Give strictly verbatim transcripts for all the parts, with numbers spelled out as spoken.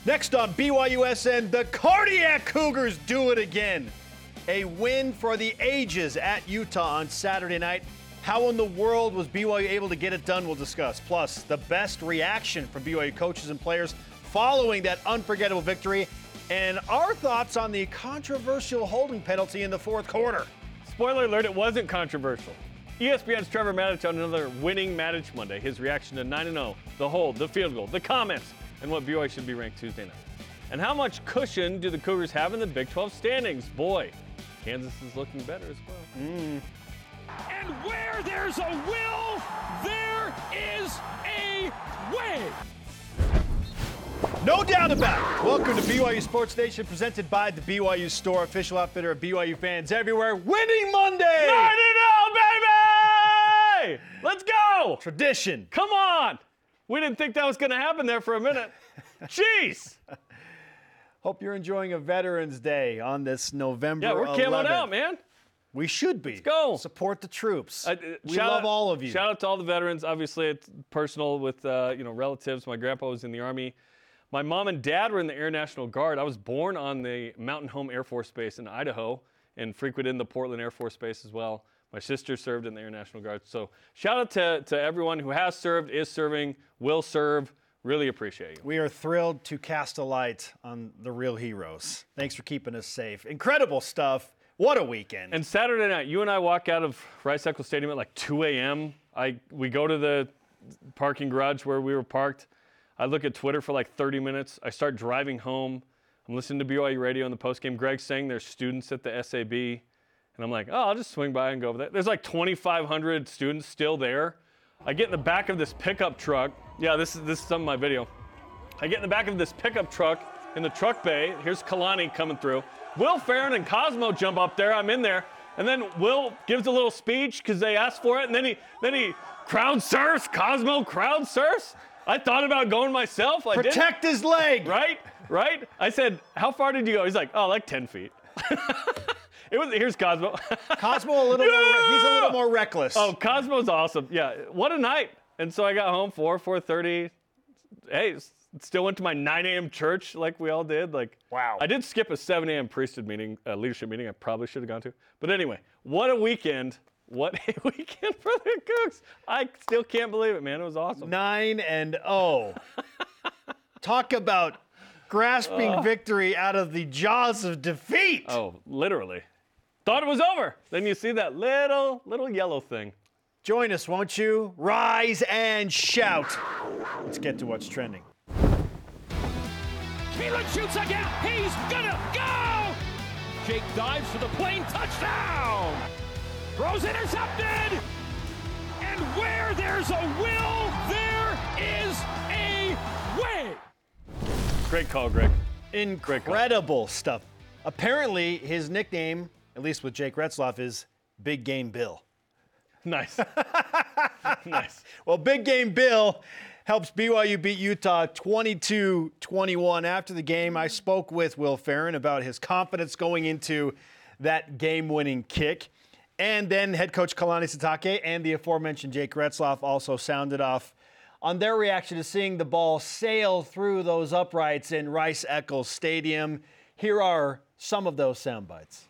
Next on B Y U S N, the Cardiac Cougars do it again. A win for the ages at Utah on Saturday night. How in the world was B Y U able to get it done? We'll discuss. Plus, the best reaction from B Y U coaches and players following that unforgettable victory, and our thoughts on the controversial holding penalty in the fourth quarter. Spoiler alert, it wasn't controversial. E S P N's Trevor Matich on another winning Matich Monday. His reaction to nine and oh, the hold, the field goal, the comments, and what B Y U should be ranked Tuesday night. And how much cushion do the Cougars have in the Big twelve standings? Boy, Kansas is looking better as well. Mm. And where there's a will, there is a way. No doubt about it. Welcome to B Y U Sports Nation, presented by the B Y U Store, official outfitter of B Y U fans everywhere. Winning Monday! nine and oh, baby! Let's go! Tradition. Come on! We didn't think that was going to happen there for a minute. Jeez! Hope you're enjoying a Veterans Day on this November Yeah, we're camoed eleventh. out, man. We should be. Let's go. Support the troops. Uh, we love out, all of you. Shout out to all the veterans. Obviously, it's personal with uh, you know relatives. My grandpa was in the Army. My mom and dad were in the Air National Guard. I was born on the Mountain Home Air Force Base in Idaho and frequented the Portland Air Force Base as well. My sister served in the Air National Guard. So shout out to, to everyone who has served, is serving, will serve. Really appreciate you. We are thrilled to cast a light on the real heroes. Thanks for keeping us safe. Incredible stuff. What a weekend. And Saturday night, you and I walk out of Rice Eccles Stadium at like two a.m. I We go to the parking garage where we were parked. I look at Twitter for like thirty minutes. I start driving home. I'm listening to B Y U radio in the postgame. Greg's saying there's students at the S A B. And I'm like, oh, I'll just swing by and go over there. There's like twenty-five hundred students still there. I get in the back of this pickup truck. Yeah, this is this is some of my video. I get in the back of this pickup truck in the truck bay. Here's Kalani coming through. Will Farron and Cosmo jump up there. I'm in there. And then Will gives a little speech because they asked for it. And then he then he crowd surfs. Cosmo crowd surfs. I thought about going myself. I Protect didn't. his leg. Right? Right? I said, how far did you go? He's like, oh, like ten feet. It was, here's Cosmo. Cosmo a little yeah! more, he's a little more reckless. Oh, Cosmo's awesome. Yeah, what a night. And so I got home four, four thirty. Hey, still went to my nine a.m. church like we all did. Like, wow. I did skip a seven a.m. priesthood meeting, uh, leadership meeting I probably should have gone to. But anyway, what a weekend. What a weekend for the Cougs. I still can't believe it, man. It was awesome. Nine and oh. Talk about grasping uh, victory out of the jaws of defeat. Oh, literally. Thought it was over. Then you see that little, little yellow thing. Join us, won't you? Rise and shout. Let's get to what's trending. Keelan shoots again. He's gonna go. Jake dives for the plane touchdown. Throws intercepted. And where there's a will, there is a way. Great call, Greg. Incredible stuff. Apparently, his nickname, at least with Jake Retzloff, is Big Game Bill. Nice. Nice. Well, Big Game Bill helps B Y U beat Utah twenty-two twenty-one. After the game, I spoke with Will Farron about his confidence going into that game-winning kick. And then head coach Kalani Sitake and the aforementioned Jake Retzloff also sounded off on their reaction to seeing the ball sail through those uprights in Rice Eccles Stadium. Here are some of those sound bites.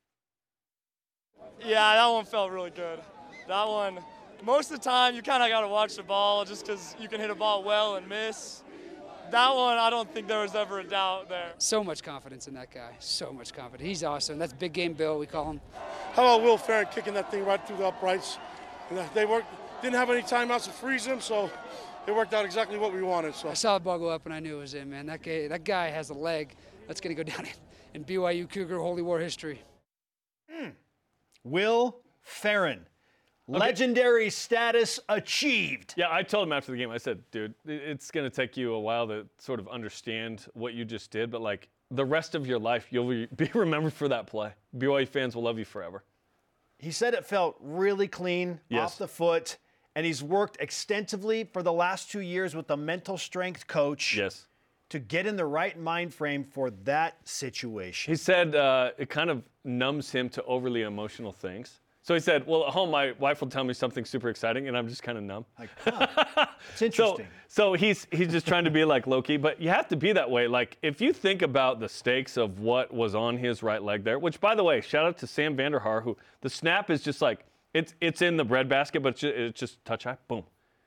Yeah, that one felt really good. That one, most of the time you kind of got to watch the ball just because you can hit a ball well and miss. That one, I don't think there was ever a doubt there. So much confidence in that guy. So much confidence. He's awesome. That's Big Game Bill, we call him. How about Will Farron kicking that thing right through the uprights? And they worked, didn't have any timeouts to freeze him, so it worked out exactly what we wanted. So I saw the ball go up and I knew it was in, man. That guy, that guy has a leg that's going to go down in, in B Y U Cougar Holy War history. Hmm. Will Farron. Okay. Legendary status achieved. Yeah, I told him after the game, I said, dude, it's going to take you a while to sort of understand what you just did, but like the rest of your life, you'll be remembered for that play. B Y U fans will love you forever. He said it felt really clean, yes. off the foot, and he's worked extensively for the last two years with a mental strength coach. Yes. To get in the right mind frame for that situation. He said uh, it kind of numbs him to overly emotional things. So he said, well, at home, my wife will tell me something super exciting, and I'm just kind of numb. Like, huh, it's interesting. So, so he's he's just trying to be like low-key, but you have to be that way. Like, if you think about the stakes of what was on his right leg there, which, by the way, shout out to Sam Vanderhaar, who the snap is just like, it's it's in the breadbasket, but it's just, it's just touch high, boom.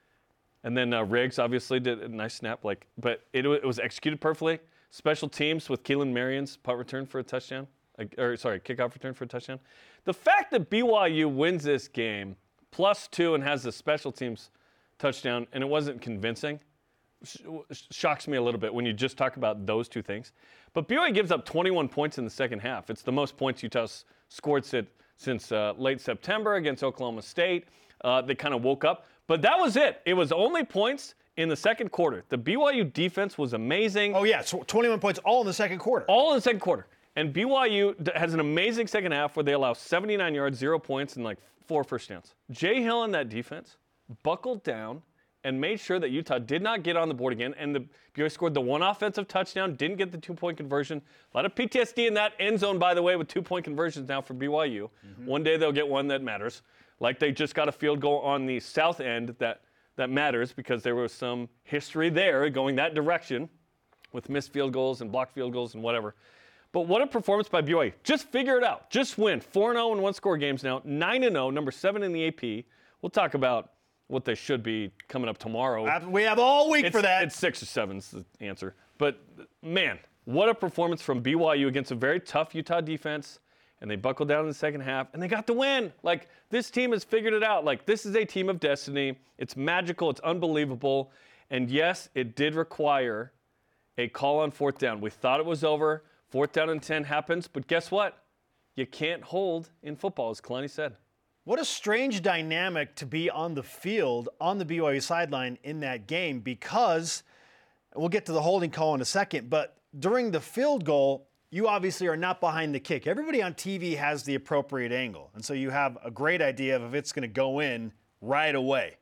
And then uh, Riggs obviously did a nice snap, like, but it, it was executed perfectly. Special teams with Keelan Marion's punt return for a touchdown, or sorry, kickoff return for a touchdown. The fact that B Y U wins this game plus two and has the special teams touchdown, and it wasn't convincing, sh- shocks me a little bit when you just talk about those two things. But B Y U gives up twenty-one points in the second half. It's the most points Utah's scored since, since uh, late September against Oklahoma State. Uh, they kind of woke up. But that was it. It was only points in the second quarter. The B Y U defense was amazing. Oh, yeah, so twenty-one points all in the second quarter. All in the second quarter. And B Y U has an amazing second half where they allow seventy-nine yards, zero points, and like four first downs. Jay Hill and that defense buckled down and made sure that Utah did not get on the board again. And the B Y U scored the one offensive touchdown, didn't get the two-point conversion. A lot of P T S D in that end zone, by the way, with two-point conversions now for B Y U. Mm-hmm. One day they'll get one that matters. Like they just got a field goal on the south end that, that matters because there was some history there going that direction with missed field goals and blocked field goals and whatever. But what a performance by B Y U. Just figure it out. Just win. four and oh in one-score games now. nine and oh, number seven in the A P. We'll talk about what they should be coming up tomorrow. We have all week it's, for that. It's six or seven is the answer. But, man, what a performance from B Y U against a very tough Utah defense. And they buckled down in the second half, and they got the win. Like, this team has figured it out. Like, this is a team of destiny. It's magical. It's unbelievable. And, yes, it did require a call on fourth down. We thought it was over. Fourth down and ten happens. But guess what? You can't hold in football, as Kalani said. What a strange dynamic to be on the field, on the B Y U sideline in that game because, we'll get to the holding call in a second, but during the field goal, you obviously are not behind the kick. Everybody on T V has the appropriate angle, and so you have a great idea of if it's going to go in right away.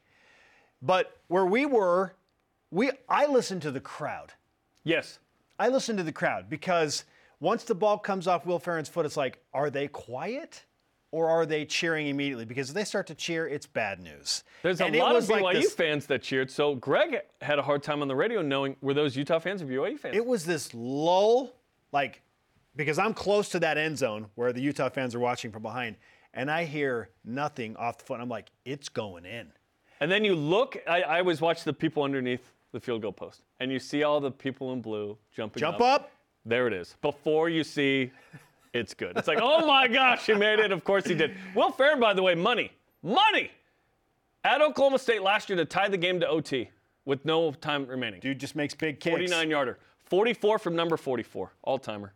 But where we were, we I listened to the crowd. Yes. I listened to the crowd because once the ball comes off Will Ferrell's foot, it's like, are they quiet or are they cheering immediately? Because if they start to cheer, it's bad news. There's a and lot of B Y U like this, fans that cheered, so Greg had a hard time on the radio knowing were those Utah fans or B Y U fans? It was this lull, like, because I'm close to that end zone where the Utah fans are watching from behind, and I hear nothing off the foot. I'm like, it's going in. And then you look, I, I always watch the people underneath the field goal post, and you see all the people in blue jumping Jump up. up. There it is. Before you see it's good. It's like, oh my gosh, he made it. Of course he did. Will Ferrell, by the way, money. Money! At Oklahoma State last year to tie the game to O T with no time remaining. Dude just makes big kicks. forty-nine yarder. forty-four from number forty-four. All-timer.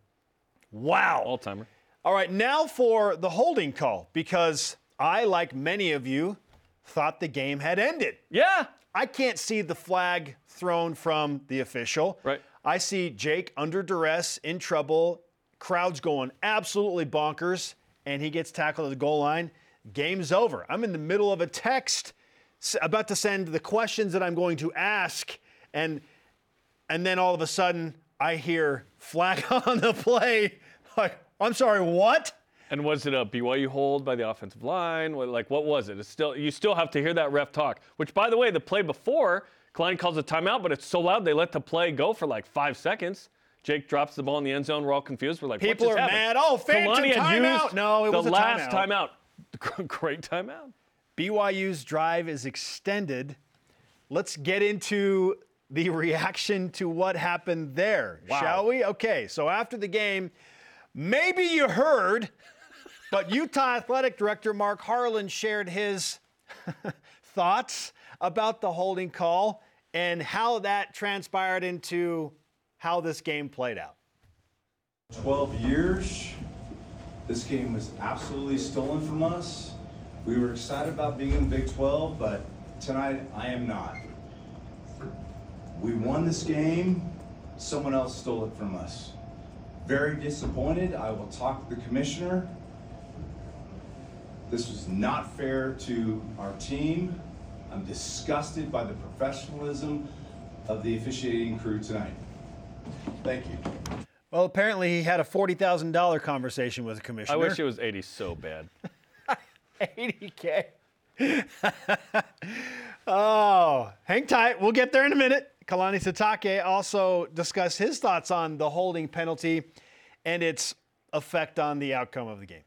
Wow. All-timer. All right, now for the holding call, because I, like many of you, thought the game had ended. Yeah. I can't see the flag thrown from the official. Right. I see Jake under duress, in trouble, crowd's going absolutely bonkers, and he gets tackled at the goal line. Game's over. I'm in the middle of a text about to send the questions that I'm going to ask, and and then all of a sudden I hear flag on the play. Like, I'm sorry, what? And was it a B Y U hold by the offensive line? What, like, what was it? It's still, you still have to hear that ref talk, which, by the way, the play before, Kalani calls a timeout, but it's so loud they let the play go for like five seconds. Jake drops the ball in the end zone. We're all confused. We're like, people what just are happened? mad. Oh, phantom Kalani had timeout. used No, it was the a last timeout. timeout. Great timeout. B Y U's drive is extended. Let's get into the reaction to what happened there, Wow. shall we? Okay, so after the game, maybe you heard, but Utah Athletic Director Mark Harlan shared his thoughts about the holding call and how that transpired into how this game played out. twelve years, this game was absolutely stolen from us. We were excited about being in the Big twelve, but tonight I am not. We won this game, someone else stole it from us. Very disappointed. I will talk to the commissioner. This was not fair to our team. I'm disgusted by the professionalism of the officiating crew tonight. Thank you. Well, apparently he had a forty thousand dollars conversation with the commissioner. I wish it was eighty so bad. eighty K. Oh, hang tight. We'll get there in a minute. Kalani Sitake also discussed his thoughts on the holding penalty and its effect on the outcome of the game.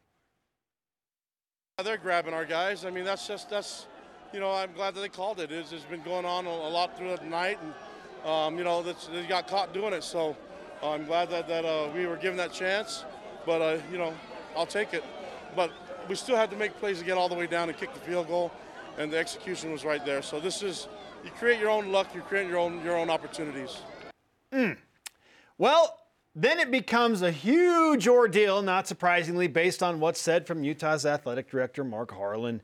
They're grabbing our guys. I mean, that's just, that's, you know, I'm glad that they called it. It's, it's been going on a, a lot throughout the night, and, um, you know, that's, they got caught doing it. So uh, I'm glad that, that uh, we were given that chance. But, uh, you know, I'll take it. But we still had to make plays to get all the way down and kick the field goal, and the execution was right there. So this is, you create your own luck, you create your own, your own opportunities. Mm. Well, then it becomes a huge ordeal, not surprisingly, based on what's said from Utah's athletic director, Mark Harlan,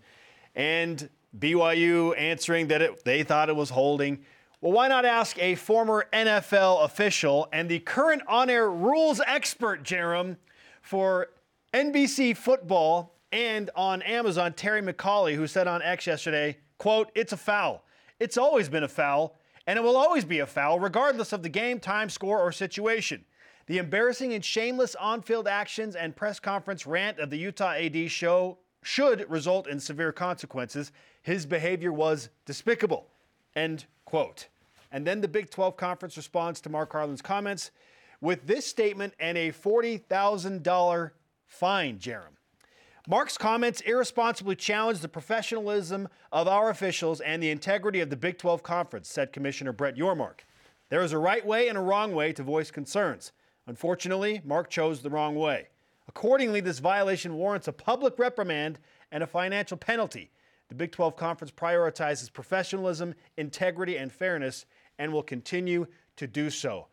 and B Y U answering that it, they thought it was holding. Well, why not ask a former N F L official and the current on-air rules expert, Jerem, for N B C Football and on Amazon, Terry McAulay, who said on X yesterday, quote, "It's a foul. It's always been a foul, and it will always be a foul, regardless of the game, time, score, or situation. The embarrassing and shameless on-field actions and press conference rant of the Utah A D show should result in severe consequences. His behavior was despicable." End quote. And then the Big twelve Conference responds to Mark Harlan's comments with this statement and a forty thousand dollars fine, Jerem. Mark's comments irresponsibly challenged the professionalism of our officials and the integrity of the Big twelve Conference, said Commissioner Brett Yormark. There is a right way and a wrong way to voice concerns. Unfortunately, Mark chose the wrong way. Accordingly, this violation warrants a public reprimand and a financial penalty. The Big twelve Conference prioritizes professionalism, integrity, and fairness and will continue to do so.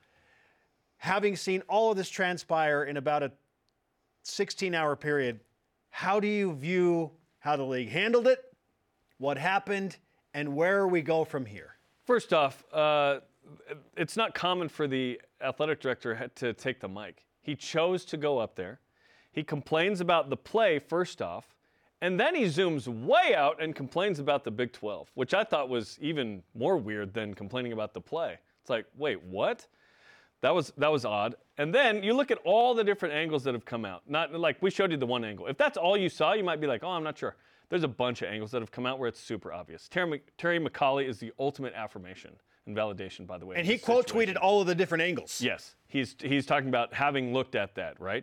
Having seen all of this transpire in about a sixteen-hour period, how do you view how the league handled it, what happened, and where we go from here? First off, uh, it's not common for the athletic director to take the mic. He chose to go up there. He complains about the play, first off, and then he zooms way out and complains about the Big twelve, which I thought was even more weird than complaining about the play. It's like, wait, what? That was that was odd. And then you look at all the different angles that have come out. Not like we showed you the one angle. If that's all you saw, you might be like, oh, I'm not sure. There's a bunch of angles that have come out where it's super obvious. Terry, Terry McAulay is the ultimate affirmation and validation, by the way. And he quote tweeted all of the different angles. Yes, he's he's talking about having looked at that, right?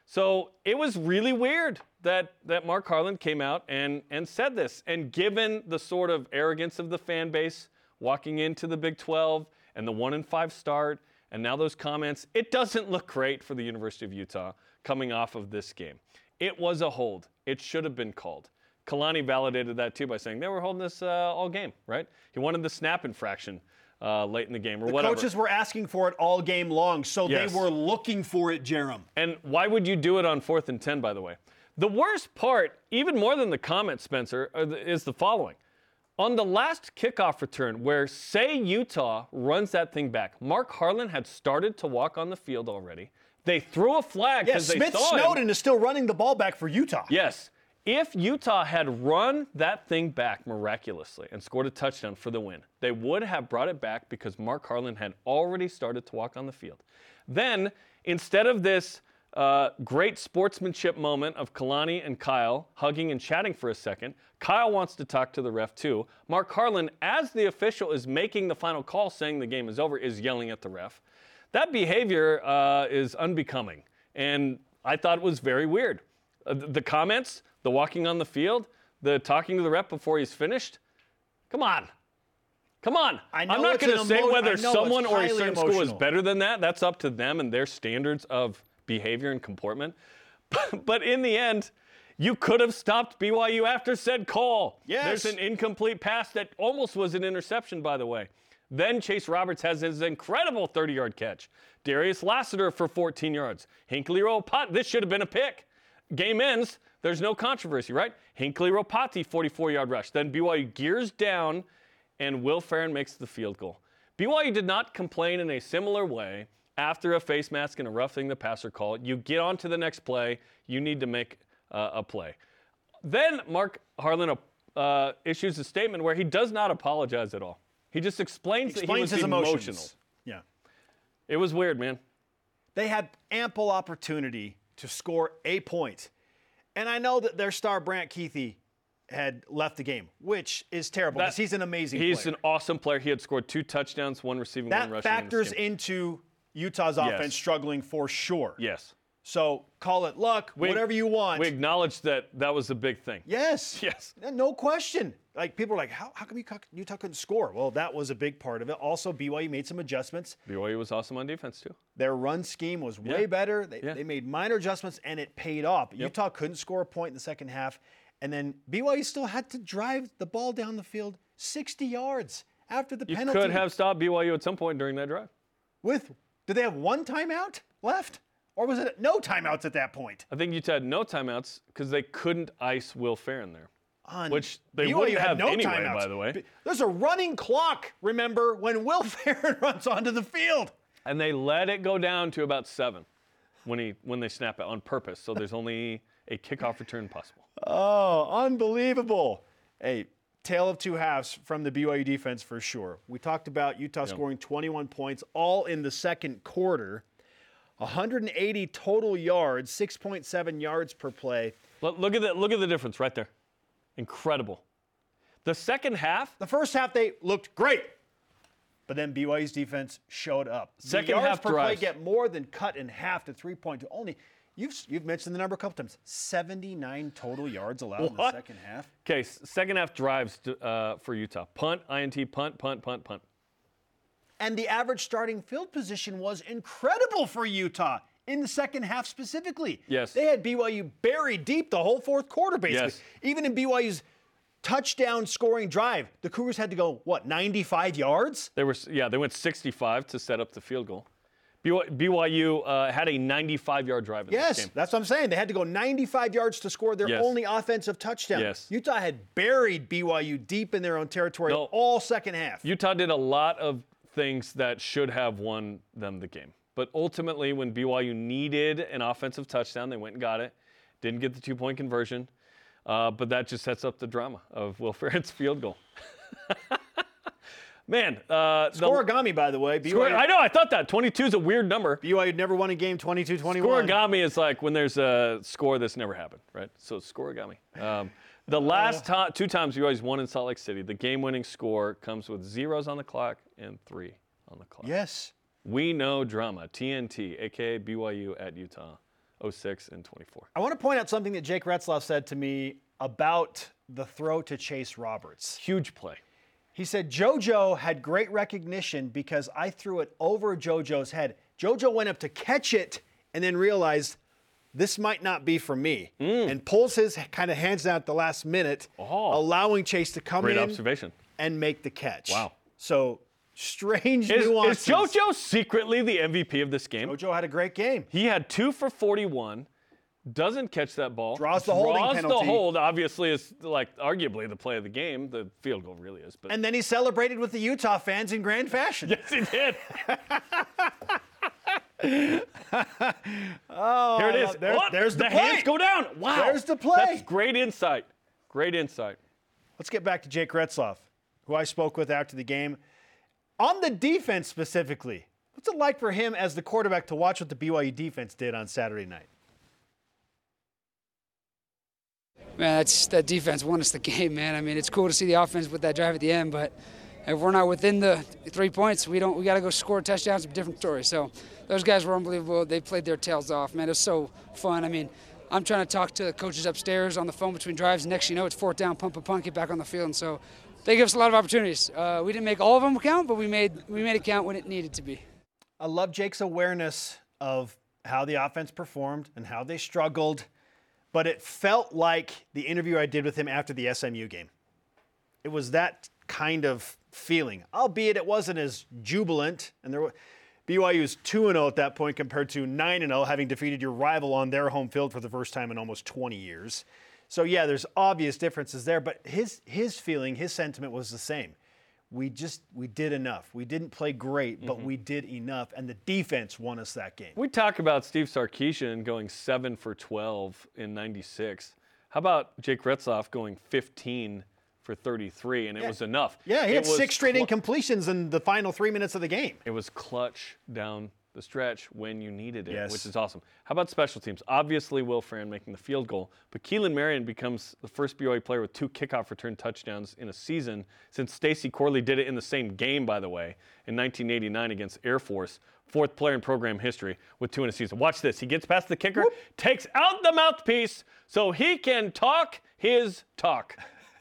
So it was really weird that that Mark Harlan came out and and said this. And given the sort of arrogance of the fan base walking into the Big twelve and the one and five start, and now those comments, it doesn't look great for the University of Utah coming off of this game. It was a hold. It should have been called. Kalani validated that too by saying they were holding this uh, all game, right? He wanted the snap infraction uh, late in the game or the whatever. The coaches were asking for it all game long, so yes. They were looking for it, Jerem. And why would you do it on fourth and ten, by the way? The worst part, even more than the comment, Spencer, is the following. On the last kickoff return where, say, Utah runs that thing back, Mark Harlan had started to walk on the field already. They threw a flag because yes, they Smith saw Snowden him. is still running the ball back for Utah. Yes. If Utah had run that thing back miraculously and scored a touchdown for the win, they would have brought it back because Mark Harlan had already started to walk on the field. Then, instead of this uh, great sportsmanship moment of Kalani and Kyle hugging and chatting for a second, Kyle wants to talk to the ref too. Mark Harlan, as the official is making the final call saying the game is over, is yelling at the ref. That behavior uh, is unbecoming, and I thought it was very weird. Uh, the comments, the walking on the field, the talking to the ref before he's finished. Come on. Come on. I know I'm not going to say emo- whether someone or a certain emotional. school is better than that. That's up to them and their standards of behavior and comportment. But in the end, you could have stopped B Y U after said call. Yes. There's an incomplete pass that almost was an interception, by the way. Then Chase Roberts has his incredible thirty-yard catch. Darius Lassiter for fourteen yards. Hinckley Ropati, this should have been a pick. Game ends, there's no controversy, right? Hinckley Ropati, forty-four-yard rush. Then B Y U gears down, and Will Farron makes the field goal. B Y U did not complain in a similar way after a face mask and a roughing the passer call. You get on to the next play, you need to make uh, a play. Then Mark Harlan uh, issues a statement where he does not apologize at all. He just explains, he that explains he was his emotional. emotions. Yeah. It was weird, man. They had ample opportunity to score a point. And I know that their star Brant Keithy had left the game, which is terrible because he's an amazing He's player. an awesome player. He had scored two touchdowns, one receiving, that one rushing. factors in this game. into Utah's offense Yes. struggling for sure. Yes. So call it luck, We- whatever you want. We acknowledge that that was the big thing. Yes. Yes. No question. Like, people are like, how, how come Utah, Utah couldn't score? Well, that was a big part of it. Also, B Y U made some adjustments. B Y U was awesome on defense, too. Their run scheme was way Yeah. better. They, Yeah. they made minor adjustments, and it paid off. Yep. Utah couldn't score a point in the second half. And then B Y U still had to drive the ball down the field sixty yards after the You penalty. could have stopped B Y U at some point during that drive. With, did they have one timeout left? Or was it no timeouts at that point? I think Utah had no timeouts because they couldn't ice Will Farron there. On Which they B Y U wouldn't had have no anyway, timeouts. by the way. B- There's a running clock, remember, when Will Farron runs onto the field. And they let it go down to about seven when he when they snap it on purpose. So there's only a kickoff return possible. Oh, unbelievable. Hey, tale of two halves from the B Y U defense for sure. We talked about Utah scoring twenty-one points, all in the second quarter. one hundred eighty total yards, six point seven yards per play. Look, look at the look at the difference right there. Incredible. The second half, The first half, they looked great. But then B Y U's defense showed up. Second the yards half per play drives. get more than cut in half to three point two. Only, you've, you've mentioned the number a couple times, seventy-nine total yards allowed in the What? second half. okay, s- second half drives to, uh, for Utah. Punt, I N T, punt, punt, punt, punt. And the average starting field position was incredible for Utah in the second half specifically. Yes. They had B Y U buried deep the whole fourth quarter, basically. Yes. Even in B Y U's touchdown scoring drive, the Cougars had to go, what, ninety-five yards? They were yeah, they went sixty-five to set up the field goal. B Y U, B Y U uh, had a ninety-five yard drive in Yes, this game. that's what I'm saying. They had to go ninety-five yards to score their Yes. only offensive touchdown. Yes. Utah had buried B Y U deep in their own territory No. all second half. Utah did a lot of things that should have won them the game. But ultimately, when B Y U needed an offensive touchdown, they went and got it. Didn't get the two-point conversion. Uh, but that just sets up the drama of Will Farron's field goal. Man. Uh, the- Scorigami, by the way. B Y U, Score, I know, I thought that. twenty-two is a weird number. B Y U never won a game twenty-two twenty-one. Scorigami is like when there's a score that's never happened, right? So scorigami. Um, the last Uh. ti- two times you always won in Salt Lake City, the game-winning score comes with zeros on the clock and three on the clock. Yes. We know drama. T N T, a k a. B Y U at Utah, oh six and twenty-four. I want to point out something that Jake Retzloff said to me about the throw to Chase Roberts. Huge play. He said, JoJo had great recognition because I threw it over JoJo's head. JoJo went up to catch it and then realized this might not be for me and pulls his kind of hands down at the last minute, Oh. allowing Chase to come Great in observation. and make the catch. Wow. So strange Is, is nuances. JoJo secretly the M V P of this game? JoJo had a great game. He had two for forty-one, doesn't catch that ball. Draws the holding draws penalty. the hold, obviously, is like arguably the play of the game. The field goal really is. But And then he celebrated with the Utah fans in grand fashion. yes, he did. oh, Here it is. There's- What? there's the the play. hands go down. Wow. There's the play. That's great insight. Great insight. Let's get back to Jake Retzloff, who I spoke with after the game. On the defense specifically, what's it like for him as the quarterback to watch what the B Y U defense did on Saturday night? Man, that's that defense won us the game, man. I mean, it's cool to see the offense with that drive at the end, but if we're not within the three points, we don't. We got to go score touchdowns. It's a different story. So those guys were unbelievable. They played their tails off, man. It was so fun. I mean, I'm trying to talk to the coaches upstairs on the phone between drives. Next, you know, it's fourth down, pump a punt, get back on the field. And so they give us a lot of opportunities. Uh, we didn't make all of them count, but we made we made it count when it needed to be. I love Jake's awareness of how the offense performed and how they struggled, but it felt like the interview I did with him after the S M U game. It was that kind of feeling, albeit it wasn't as jubilant. And there, were, B Y U was two and oh at that point compared to nine and oh, having defeated your rival on their home field for the first time in almost twenty years. So yeah, there's obvious differences there, but his his feeling, his sentiment was the same. We just, we did enough. We didn't play great, but mm-hmm. we did enough, and the defense won us that game. We talk about Steve Sarkisian going seven for twelve in ninety-six. How about Jake Retzloff going fifteen for thirty-three, and it yeah. was enough. Yeah, he it had six straight cl- incompletions in the final three minutes of the game. It was clutch down the stretch when you needed it, Yes. which is awesome. How about special teams? Obviously, Will Farron making the field goal, but Keelan Marion becomes the first B Y U player with two kickoff return touchdowns in a season since Stacy Corley did it in the same game, by the way, in nineteen eighty-nine against Air Force. Fourth player in program history with two in a season. Watch this. He gets past the kicker, Whoop. takes out the mouthpiece so he can talk his talk.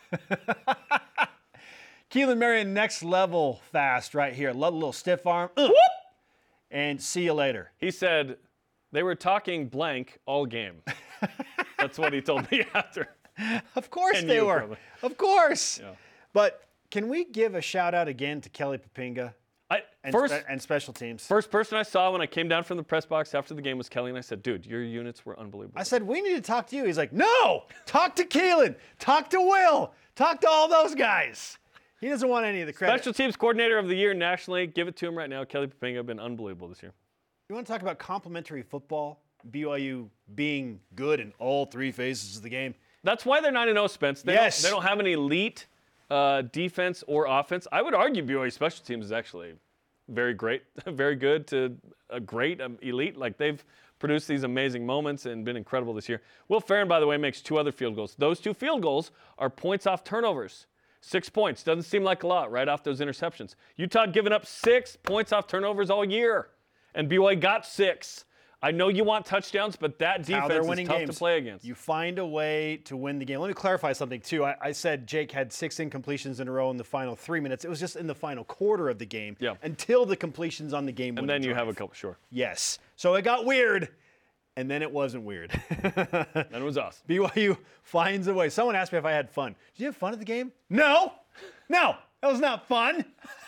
Keelan Marion, next level fast right here. Love a little stiff arm. Uh, and see you later. He said they were talking blank all game. That's what he told me after. Of course And they you, were. probably. Of course. Yeah. But can we give a shout out again to Kelly Papinga I, and, first, spe- and special teams? first person I saw when I came down from the press box after the game was Kelly, and I said, dude, your units were unbelievable. I said, we need to talk to you. He's like, no, talk to Keelan. Talk to Will. Talk to all those guys. He doesn't want any of the credit. Special teams coordinator of the year nationally. Give it to him right now. Kelly Papinga been unbelievable this year. You want to talk about complimentary football? B Y U being good in all three phases of the game. That's why they're nine and oh, Spence. They Yes. Don't, they don't have an elite uh, defense or offense. I would argue B Y U special teams is actually very great, very good to a great um, elite. Like, they've produced these amazing moments and been incredible this year. Will Farron, by the way, makes two other field goals. Those two field goals are points off turnovers. Six points. Doesn't seem like a lot right off those interceptions. Utah had given up six points off turnovers all year, and B Y U got six. I know you want touchdowns, but that How they're defense winning is tough games. to play against. You find a way to win the game. Let me clarify something, too. I, I said Jake had six incompletions in a row in the final three minutes. It was just in the final quarter of the game Yeah. until the completions on the game. and then you have a couple, sure. Yes. So it got weird, and then it wasn't weird. Then it was us. B Y U finds a way. Someone asked me if I had fun. Did you have fun at the game? No. No. That was not fun.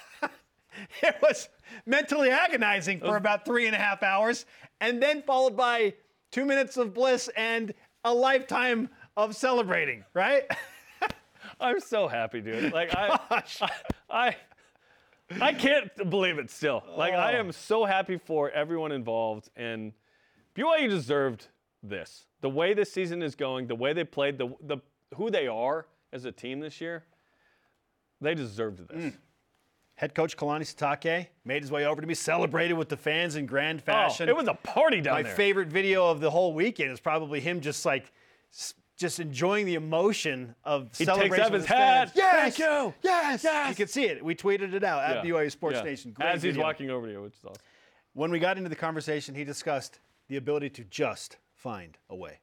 It was mentally agonizing for about three and a half hours, and then followed by two minutes of bliss and a lifetime of celebrating, right? I'm so happy, dude. Like, I, I, I, I can't believe it still. Like, I am so happy for everyone involved, and B Y U deserved this. The way this season is going, the way they played, the the who they are as a team this year, they deserved this. Mm. Head coach Kalani Sitake made his way over to be celebrated with the fans in grand fashion. Oh, it was a party down My there. favorite video of the whole weekend is probably him just like, s- just enjoying the emotion of He celebration. takes off with his fans. hat. Yes, Thank you. yes, Yes. You can see it. We tweeted it out at Yeah. B Y U Sports Yeah. Nation. Great As he's video. walking over to you, which is awesome. When we got into the conversation, he discussed the ability to just find a way.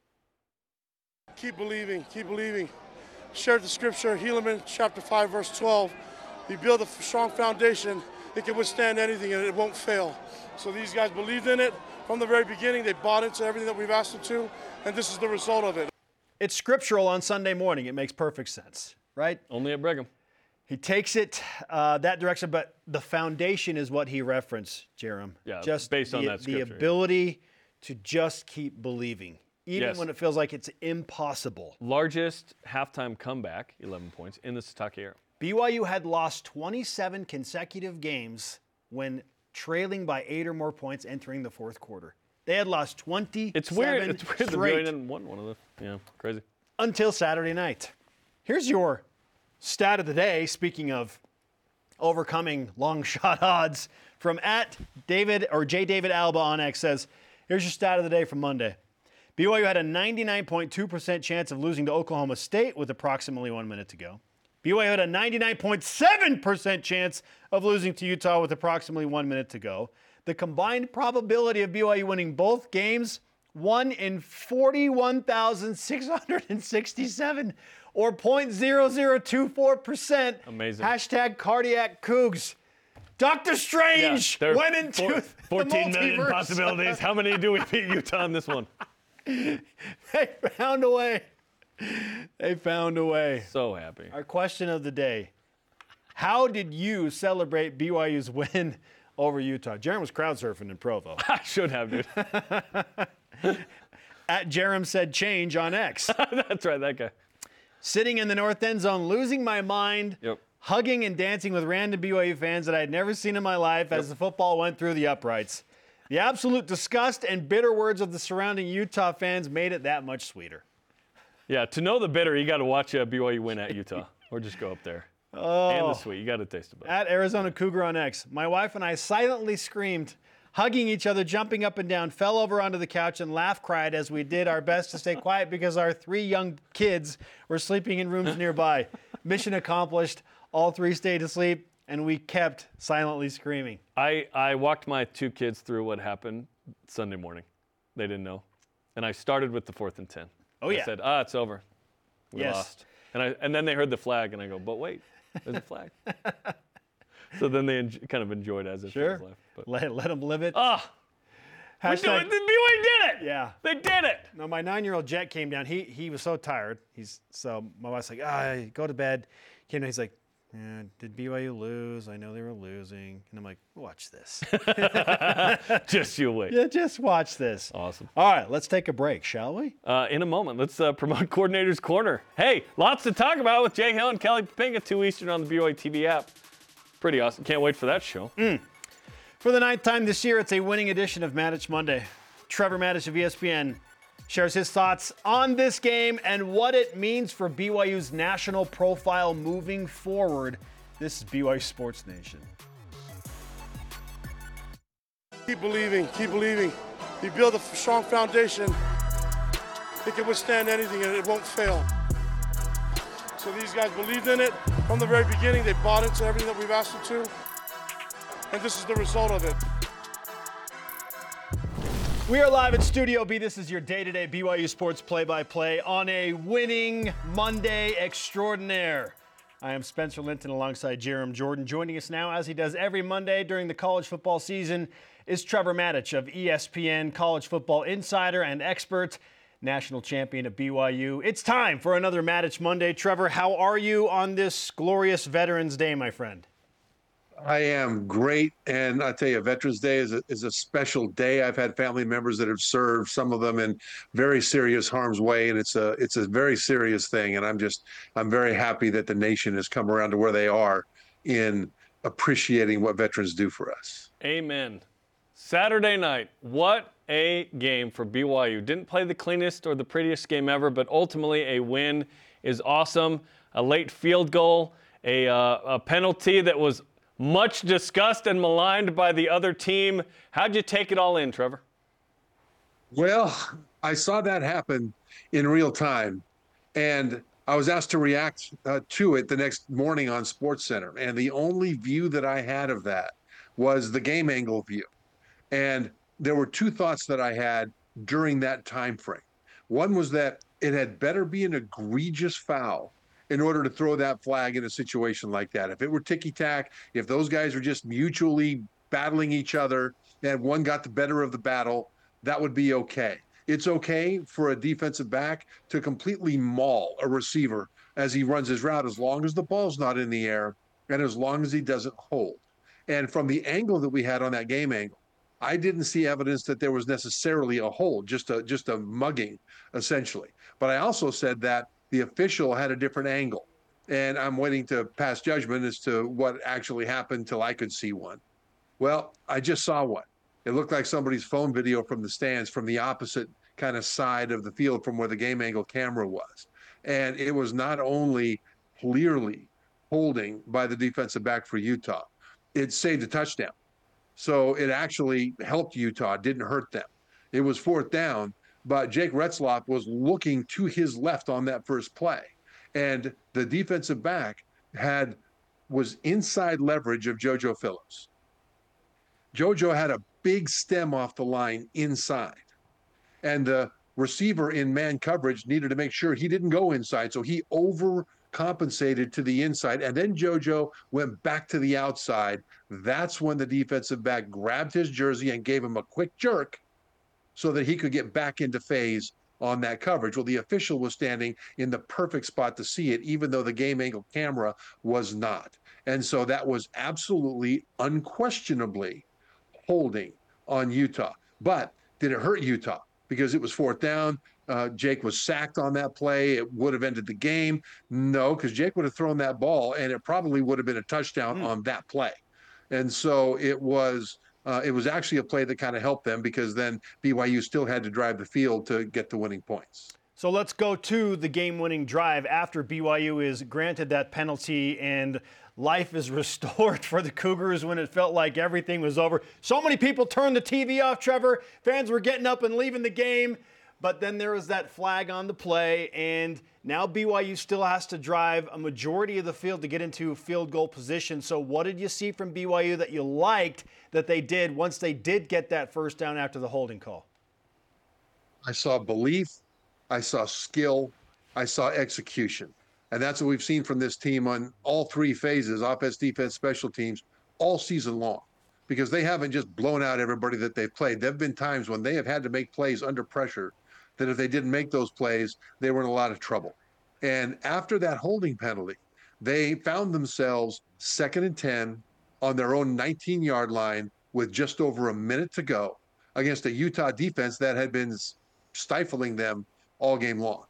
Keep believing, keep believing. Share the scripture, Helaman chapter five, verse twelve. You build a strong foundation, it can withstand anything and it won't fail. So these guys believed in it from the very beginning. They bought into everything that we've asked them to, and this is the result of it. It's scriptural on Sunday morning. It makes perfect sense, right? Only at Brigham. He takes it uh, that direction, but the foundation is what he referenced, Jerem. Yeah, just based on the, that the scripture, yeah. ability to just keep believing, even Yes. when it feels like it's impossible. Largest halftime comeback, eleven points, in the Sitake era. B Y U had lost twenty-seven consecutive games when trailing by eight or more points entering the fourth quarter. They had lost twenty-seven It's weird. It's weird that B Y U straight didn't won one of the. Yeah, crazy. until Saturday night. Here's your stat of the day, speaking of overcoming long shot odds, from at David or J David Alba on X says, here's your stat of the day from Monday. B Y U had a ninety-nine point two percent chance of losing to Oklahoma State with approximately one minute to go. B Y U had a ninety-nine point seven percent chance of losing to Utah with approximately one minute to go. The combined probability of B Y U winning both games, one in forty-one thousand six hundred sixty-seven, or zero point zero zero two four percent. Amazing. Hashtag cardiac cougs. Doctor Strange there are went into four- the fourteen million multiverse. possibilities. How many do we beat Utah in this one? They found a way. They found a way. So happy. Our question of the day. How did you celebrate B Y U's win over Utah? Jerem was crowd surfing in Provo. I should have, dude. At Jerem said change on X. That's right, that guy. Sitting in the north end zone, losing my mind, Yep. hugging and dancing with random B Y U fans that I had never seen in my life as the football went through the uprights. The absolute disgust and bitter words of the surrounding Utah fans made it that much sweeter. Yeah, to know the bitter, you got to watch uh, B Y U win at Utah, or just go up there. Oh. And the sweet, you got to taste it. At Arizona Cougar on X, my wife and I silently screamed, hugging each other, jumping up and down, fell over onto the couch and laugh cried as we did our best to stay quiet because our three young kids were sleeping in rooms nearby. Mission accomplished. All three stayed asleep, and we kept silently screaming. I, I walked my two kids through what happened Sunday morning. They didn't know. And I started with the fourth and ten. Oh, yeah. I said, ah, it's over. We Yes. lost. And, I, and then they heard the flag, and I go, but wait, there's a flag. So then they en- kind of enjoyed it as if it Sure. was left. But, Let, let them live it. ah, we do Hashtag- it. The B Y U did it. Yeah. They did it. No, my nine-year-old Jet came down. He he was so tired. He's so my wife's like, ah, go to bed. Came down. He's like, yeah, did B Y U lose? I know they were losing. And I'm like, watch this. Just you wait. Yeah, just watch this. Awesome. All right, let's take a break, shall we? Uh, in a moment, let's uh, promote Coordinator's Corner. Hey, lots to talk about with Jay Hill and Kelly Papinga, two Eastern on the B Y U T V app. Pretty awesome. Can't wait for that show. Mm. For the ninth time this year, it's a winning edition of Maddich Monday. Trevor Maddich of E S P N shares his thoughts on this game and what it means for B Y U's national profile moving forward. This is B Y U Sports Nation. Keep believing, keep believing. You build a f- strong foundation, it can withstand anything and it won't fail. So these guys believed in it from the very beginning. They bought into everything that we've asked them to. And this is the result of it. We are live at Studio B. This is your day-to-day B Y U Sports play-by-play on a winning Monday extraordinaire. I am Spencer Linton alongside Jerem Jordan. Joining us now, as he does every Monday during the college football season, is Trevor Maddich of E S P N, college football insider and expert, national champion at B Y U. It's time for another Maddich Monday. Trevor, how are you on this glorious Veterans Day, my friend? I am great, and I tell you, Veterans Day is a, is a special day. I've had family members that have served, some of them in very serious harm's way, and it's a it's a very serious thing. And I'm just I'm very happy that the nation has come around to where they are in appreciating what veterans do for us. Amen. Saturday night, what a game for B Y U. Didn't play the cleanest or the prettiest game ever, but ultimately a win is awesome. A late field goal, a, uh, a penalty that was much discussed and maligned by the other team. How'd you take it all in, Trevor? Well, I saw that happen in real time, and I was asked to react uh, to it the next morning on SportsCenter, and the only view that I had of that was the game angle view. And there were two thoughts that I had during that time frame. One was that it had better be an egregious foul in order to throw that flag in a situation like that. If it were ticky-tack, if those guys were just mutually battling each other and one got the better of the battle, that would be okay. It's okay for a defensive back to completely maul a receiver as he runs his route, as long as the ball's not in the air and as long as he doesn't hold. And from the angle that we had on that game angle, I didn't see evidence that there was necessarily a hold, just a just a mugging, essentially. But I also said that the official had a different angle, and I'm waiting to pass judgment as to what actually happened till I could see one. Well, I just saw one. It looked like somebody's phone video from the stands from the opposite kind of side of the field from where the game angle camera was. And it was not only clearly holding by the defensive back for Utah, it saved a touchdown. So it actually helped Utah, didn't hurt them. It was fourth down, but Jake Retzloff was looking to his left on that first play. And the defensive back had was inside leverage of JoJo Phillips. JoJo had a big stem off the line inside. And the receiver in man coverage needed to make sure he didn't go inside. So he overcompensated to the inside. And then JoJo went back to the outside. That's when the defensive back grabbed his jersey and gave him a quick jerk so that he could get back into phase on that coverage. Well, the official was standing in the perfect spot to see it, even though the game angle camera was not. And so that was absolutely, unquestionably holding on Utah. But did it hurt Utah? Because it was fourth down. Uh, Jake was sacked on that play. It would have ended the game. No, because Jake would have thrown that ball, and it probably would have been a touchdown mm. on that play. And so it was uh, it was actually a play that kind of helped them, because then B Y U still had to drive the field to get the winning points. So let's go to the game-winning drive after B Y U is granted that penalty and life is restored for the Cougars when it felt like everything was over. So many people turned the T V off, Trevor. Fans were getting up and leaving the game. But then there was that flag on the play, and now B Y U still has to drive a majority of the field to get into field goal position. So what did you see from B Y U that you liked that they did once they did get that first down after the holding call? I saw belief, I saw skill, I saw execution. And that's what we've seen from this team on all three phases, offense, defense, special teams, all season long. Because they haven't just blown out everybody that they've played. There have been times when they have had to make plays under pressure that if they didn't make those plays, they were in a lot of trouble. And after that holding penalty, they found themselves second and ten on their own nineteen-yard line with just over a minute to go against a Utah defense that had been stifling them all game long.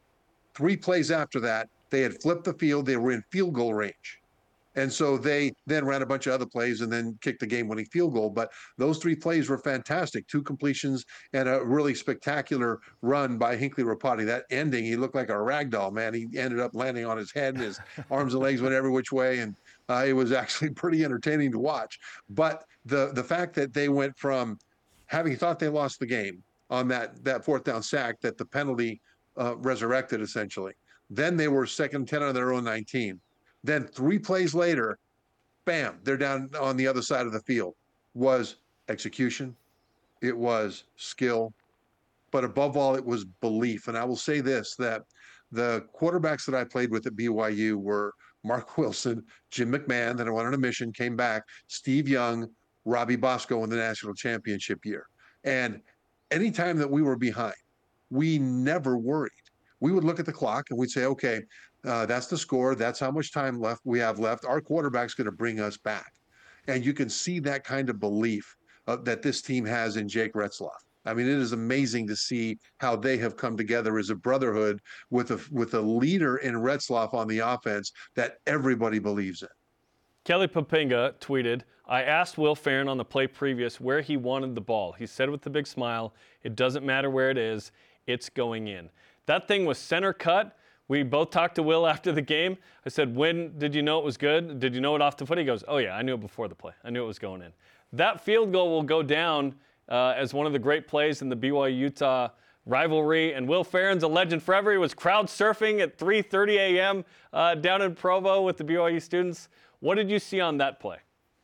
Three plays after that, they had flipped the field. They were in field goal range. And so they then ran a bunch of other plays and then kicked the game-winning field goal. But those three plays were fantastic. Two completions and a really spectacular run by Hinckley Ropati. That ending, he looked like a rag doll, man. He ended up landing on his head and his arms and legs went every which way. And uh, it was actually pretty entertaining to watch. But the the fact that they went from having thought they lost the game on that, that fourth down sack that the penalty uh, resurrected, essentially. Then they were second and ten on their own nineteen. Then three plays later, bam, they're down on the other side of the field. Was execution, it was skill, but above all, it was belief. And I will say this, that the quarterbacks that I played with at B Y U were Mark Wilson, Jim McMahon, that I went on a mission, came back, Steve Young, Robbie Bosco in the national championship year. And anytime that we were behind, we never worried. We would look at the clock and we'd say, okay, uh, that's the score. That's how much time left we have left. Our quarterback's going to bring us back. And you can see that kind of belief uh, that this team has in Jake Retzloff. I mean, it is amazing to see how they have come together as a brotherhood with a with a leader in Retzloff on the offense that everybody believes in. Kelly Poppinga tweeted, I asked Will Farron on the play previous where he wanted the ball. He said with a big smile, it doesn't matter where it is, it's going in. That thing was center cut. We both talked to Will after the game. I said, when did you know it was good? Did you know it off the foot? He goes, oh, yeah, I knew it before the play. I knew it was going in. That field goal will go down uh, as one of the great plays in the B Y U-Utah rivalry. And Will Farron's a legend forever. He was crowd surfing at three thirty a.m. Uh, down in Provo with the B Y U students. What did you see on that play?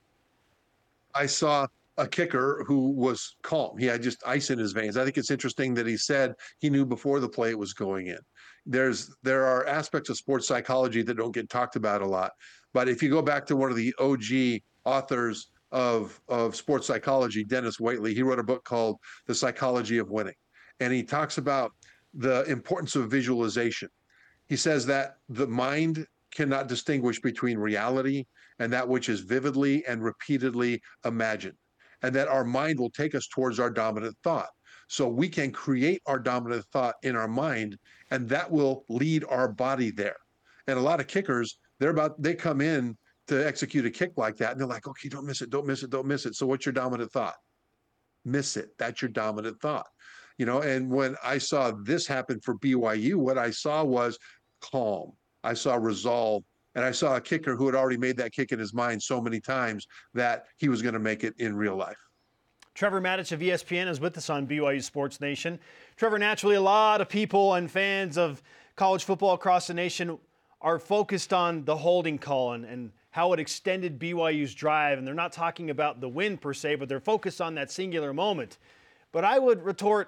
I saw a kicker who was calm. He had just ice in his veins. I think it's interesting that he said he knew before the play was going in. There's there are aspects of sports psychology that don't get talked about a lot. But if you go back to one of the O G authors of, of sports psychology, Dennis Waitley, he wrote a book called The Psychology of Winning. And he talks about the importance of visualization. He says that the mind cannot distinguish between reality and that which is vividly and repeatedly imagined, and that our mind will take us towards our dominant thought. So we can create our dominant thought in our mind, and that will lead our body there. And a lot of kickers, they're about, they come in to execute a kick like that, and they're like, okay, don't miss it, don't miss it, don't miss it. So what's your dominant thought? Miss it. That's your dominant thought. You know, and when I saw this happen for B Y U, what I saw was calm. I saw resolve. And I saw a kicker who had already made that kick in his mind so many times that he was going to make it in real life. Trevor Matich of E S P N is with us on B Y U Sports Nation. Trevor, naturally, a lot of people and fans of college football across the nation are focused on the holding call and, and how it extended B Y U's drive. And they're not talking about the win per se, but they're focused on that singular moment. But I would retort,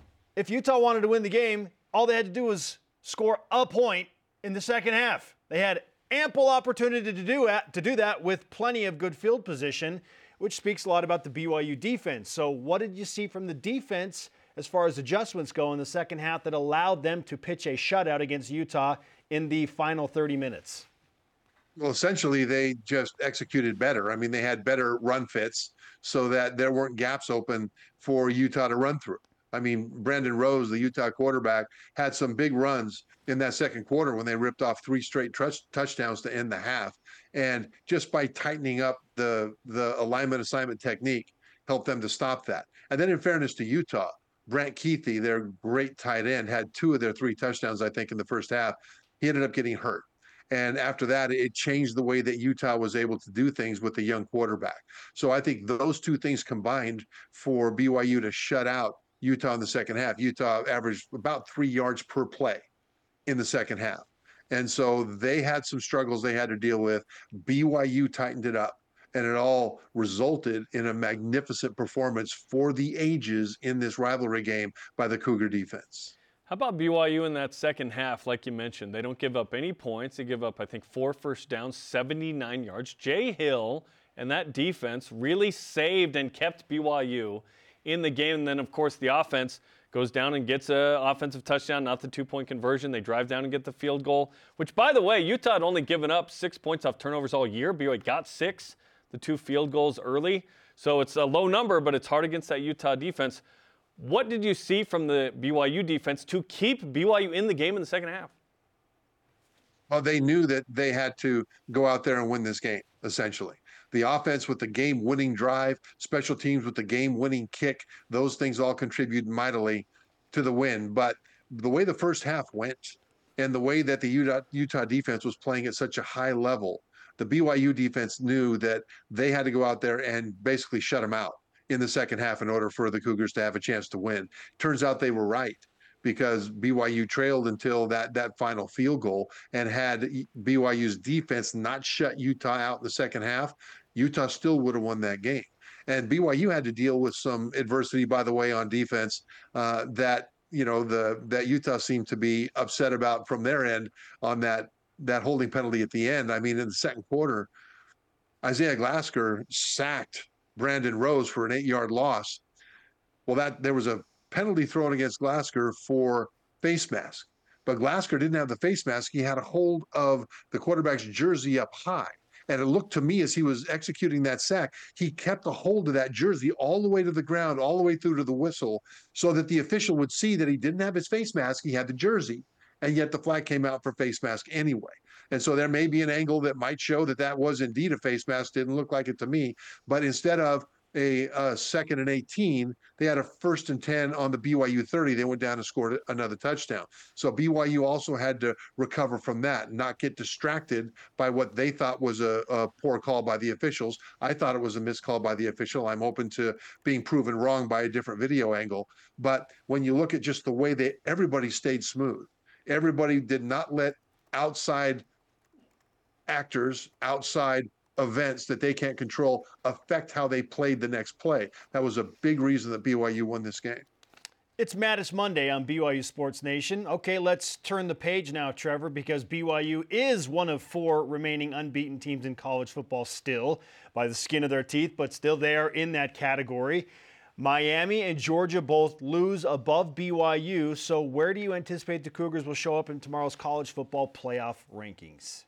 if Utah wanted to win the game, all they had to do was score a point in the second half. They had ample opportunity to do that, to do that with plenty of good field position, which speaks a lot about the B Y U defense. So what did you see from the defense as far as adjustments go in the second half that allowed them to pitch a shutout against Utah in the final thirty minutes? Well, essentially, they just executed better. I mean, they had better run fits so that there weren't gaps open for Utah to run through. I mean, Brandon Rose, the Utah quarterback, had some big runs in that second quarter when they ripped off three straight touch, touchdowns to end the half. And just by tightening up the, the alignment assignment technique, helped them to stop that. And then in fairness to Utah, Brant Keithy, their great tight end, had two of their three touchdowns, I think, in the first half. He ended up getting hurt. And after that, it changed the way that Utah was able to do things with the young quarterback. So I think those two things combined for B Y U to shut out Utah in the second half. Utah averaged about three yards per play in the second half. And so they had some struggles they had to deal with. B Y U tightened it up, and it all resulted in a magnificent performance for the ages in this rivalry game by the Cougar defense. How about B Y U in that second half? Like you mentioned, they don't give up any points. They give up, I think, four first downs, seventy-nine yards. Jay Hill and that defense really saved and kept B Y U in the game. And then, of course, the offense goes down and gets an offensive touchdown, not the two-point conversion. They drive down and get the field goal, which, by the way, Utah had only given up six points off turnovers all year. B Y U got six, the two field goals early. So it's a low number, but it's hard against that Utah defense. What did you see from the B Y U defense to keep B Y U in the game in the second half? Well, they knew that they had to go out there and win this game, essentially. The offense with the game-winning drive, special teams with the game-winning kick, those things all contribute mightily to the win. But the way the first half went and the way that the Utah, Utah defense was playing at such a high level, the B Y U defense knew that they had to go out there and basically shut them out in the second half in order for the Cougars to have a chance to win. Turns out they were right, because B Y U trailed until that that final field goal, and had B Y U's defense not shut Utah out in the second half, Utah still would have won that game. And B Y U had to deal with some adversity, by the way, on defense uh, that you know the that Utah seemed to be upset about from their end on that that holding penalty at the end. I mean, in the second quarter, Isaiah Glasker sacked Brandon Rose for an eight-yard loss. Well, that there was a penalty thrown against Glasker for face mask, but Glasker didn't have the face mask. He had a hold of the quarterback's jersey up high, and it looked to me as he was executing that sack, he kept a hold of that jersey all the way to the ground, all the way through to the whistle, so that the official would see that he didn't have his face mask, he had the jersey, and yet the flag came out for face mask anyway. And so there may be an angle that might show that that was indeed a face mask. Didn't look like it to me. But instead of a, a second and eighteen, they had a first and ten on the B Y U thirty. They went down and scored another touchdown. So B Y U also had to recover from that, not get distracted by what they thought was a, a poor call by the officials. I thought it was a missed call by the official. I'm open to being proven wrong by a different video angle. But when you look at just the way that everybody stayed smooth, everybody did not let outside actors, outside events that they can't control affect how they played the next play. That was a big reason that B Y U won this game. It's Mattis Monday on B Y U Sports Nation. Okay, let's turn the page now, Trevor, because B Y U is one of four remaining unbeaten teams in college football still, by the skin of their teeth, but still they are in that category. Miami and Georgia both lose above B Y U, so where do you anticipate the Cougars will show up in tomorrow's college football playoff rankings?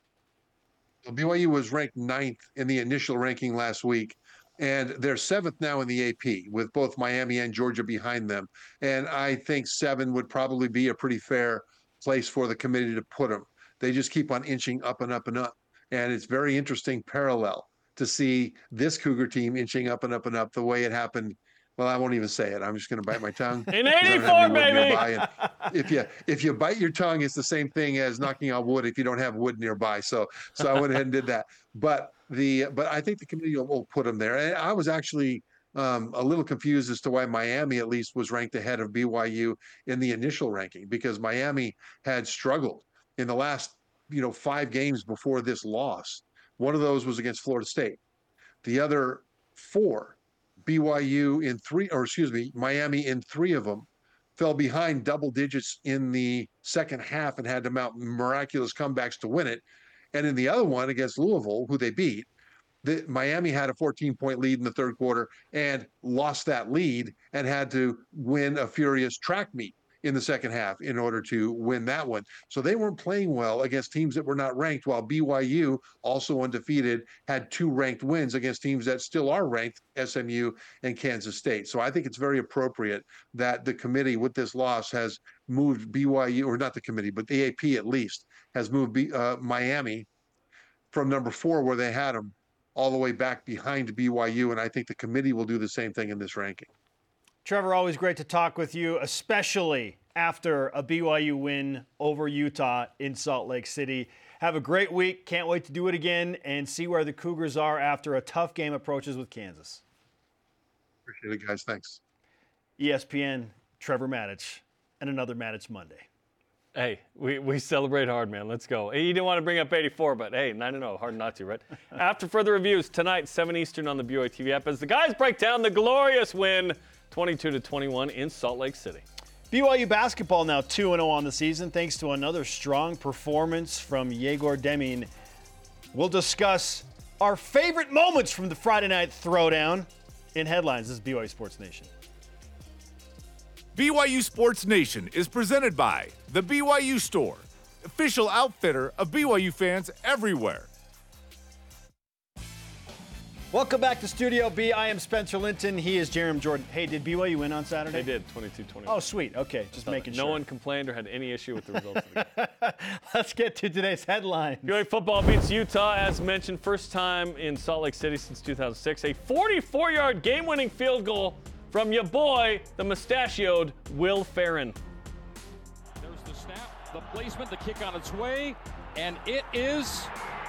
B Y U was ranked ninth in the initial ranking last week, and they're seventh now in the A P, with both Miami and Georgia behind them. And I think seven would probably be a pretty fair place for the committee to put them. They just keep on inching up and up and up. And it's very interesting parallel to see this Cougar team inching up and up and up the way it happened. Well, I won't even say it. I'm just going to bite my tongue. In eighty-four, baby! If you if you bite your tongue, it's the same thing as knocking on wood if you don't have wood nearby. So so I went ahead and did that. But the but I think the committee will, will put them there. And I was actually um, a little confused as to why Miami at least was ranked ahead of B Y U in the initial ranking, because Miami had struggled in the last you know five games before this loss. One of those was against Florida State. The other four, B Y U in three, or excuse me, Miami in three of them, fell behind double digits in the second half and had to mount miraculous comebacks to win it. And in the other one against Louisville, who they beat, the, Miami had a fourteen-point lead in the third quarter and lost that lead and had to win a furious track meet in the second half in order to win that one. So they weren't playing well against teams that were not ranked, while B Y U, also undefeated, had two ranked wins against teams that still are ranked, S M U and Kansas State. So I think it's very appropriate that the committee with this loss has moved B Y U, or not the committee, but the A P at least, has moved B, uh, Miami from number four where they had them all the way back behind B Y U. And I think the committee will do the same thing in this ranking. Trevor, always great to talk with you, especially after a B Y U win over Utah in Salt Lake City. Have a great week. Can't wait to do it again and see where the Cougars are after a tough game approaches with Kansas. Appreciate it, guys. Thanks. E S P N, Trevor Matich, and another Matich Monday. Hey, we, we celebrate hard, man. Let's go. Hey, you didn't want to bring up eighty-four, but hey, nine and oh, hard not to, right? After further reviews tonight, seven Eastern on the B Y U T V app, as the guys break down the glorious win, twenty-two to twenty-one in Salt Lake City. B Y U basketball now two and oh on the season thanks to another strong performance from Yegor Demin. We'll discuss our favorite moments from the Friday night throwdown in headlines. This is B Y U Sports Nation. B Y U Sports Nation is presented by The B Y U Store, official outfitter of B Y U fans everywhere. Welcome back to Studio B. I am Spencer Linton. He is Jerem Jordan. Hey, did B Y U win on Saturday? They did, twenty-two twenty-one. Oh, sweet. Okay, just making no sure. No one complained or had any issue with the results of the game. Let's get to today's headlines. B Y U football beats Utah, as mentioned, first time in Salt Lake City since two thousand six. A forty-four-yard game-winning field goal from your boy, the mustachioed Will Ferrin. There's the snap, the placement, the kick on its way, and it is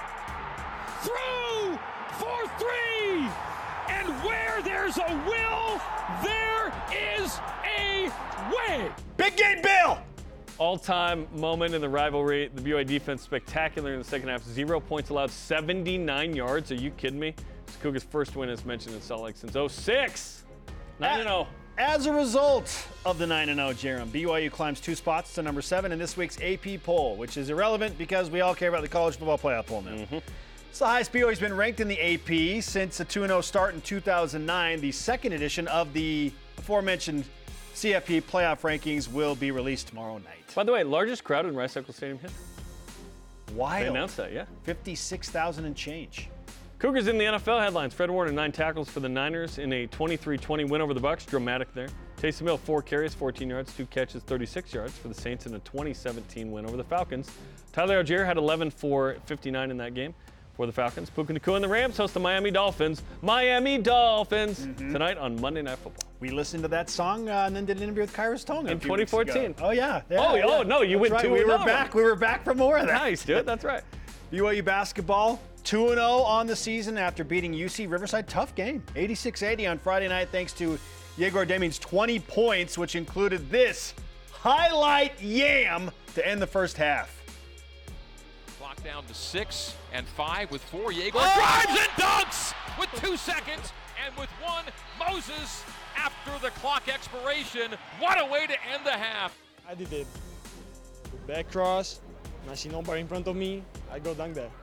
through for three. And where there's a will, there is a way. Big game, Bill. All-time moment in the rivalry. The B Y U defense spectacular in the second half. Zero points allowed, seventy-nine yards. Are you kidding me? It's Cougars' first win, as mentioned, in Salt Lake since oh six. nine and oh. As a result of the nine and oh, Jerem, B Y U climbs two spots to number seven in this week's A P poll, which is irrelevant because we all care about the college football playoff poll now. Mm-hmm. It's the highest B Y U's been ranked in the A P since a two and oh start in two thousand nine. The second edition of the aforementioned C F P playoff rankings will be released tomorrow night. By the way, largest crowd in Rice Eccles Stadium history. Wild. They announced that, yeah. fifty-six thousand and change. Cougars in the N F L headlines. Fred Warner, nine tackles for the Niners in a twenty-three twenty win over the Bucs. Dramatic there. Taysom Hill, four carries, fourteen yards, two catches, thirty-six yards for the Saints in a twenty seventeen win over the Falcons. Tyler Algier had eleven for fifty-nine in that game for the Falcons. Puka Nacua and the Rams host the Miami Dolphins. Miami Dolphins mm-hmm. tonight on Monday Night Football. We listened to that song uh, and then did an interview with Kairos Tonga in twenty fourteen. Oh yeah. yeah oh, yeah. oh no, you That's went right. two. We were back. We were back for more of that. Nice, dude. That's right. B Y U basketball two and oh on the season after beating U C Riverside. Tough game. eighty-six eighty on Friday night thanks to Yegor Demin's twenty points, which included this highlight yam to end the first half. Clock down to six and five with four. Yegor oh! drives and dunks with two seconds and with one. Moses after the clock expiration. What a way to end the half. I did it. Back cross. And I see nobody in front of me. I go dunk there.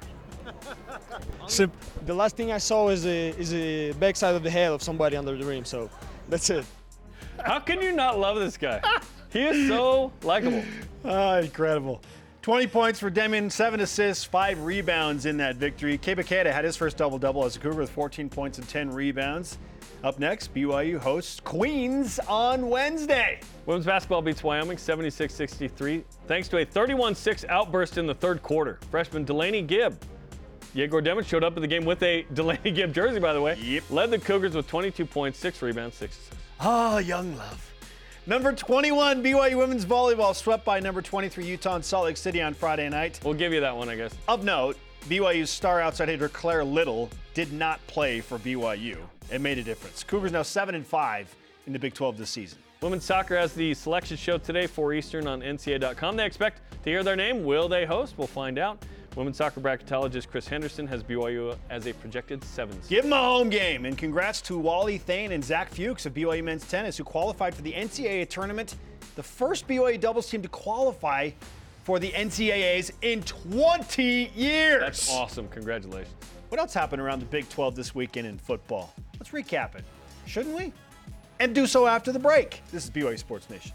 So the last thing I saw is a is a backside of the head of somebody under the rim. So that's it. How can you not love this guy? He is so likable. Ah, incredible. twenty points for Demin, seven assists, five rebounds in that victory. Kebakeda had his first double-double as a Cougar with fourteen points and ten rebounds. Up next, B Y U hosts Queens on Wednesday. Women's basketball beats Wyoming seventy-six sixty-three thanks to a thirty-one six outburst in the third quarter. Freshman Delaney Gibb. Yegor Demin showed up in the game with a Delaney Gibb jersey, by the way. Yep. Led the Cougars with twenty-two points, six rebounds, six assists. Oh, young love. Number twenty-one, B Y U women's volleyball swept by number twenty-three Utah in Salt Lake City on Friday night. We'll give you that one, I guess. Of note, B Y U's star outside hitter Claire Little did not play for B Y U. It made a difference. Cougars now seven and five in the Big twelve this season. Women's soccer has the selection show today, four Eastern on N C A A dot com. They expect to hear their name. Will they host? We'll find out. Women's soccer bracketologist Chris Henderson has B Y U as a projected seven seed. Give them a home game, and congrats to Wally Thane and Zach Fuchs of B Y U men's tennis, who qualified for the N C A A tournament, the first B Y U doubles team to qualify for the N C A As in twenty years. That's awesome. Congratulations. What else happened around the Big twelve this weekend in football? Let's recap it, shouldn't we? And do so after the break. This is B Y U Sports Nation.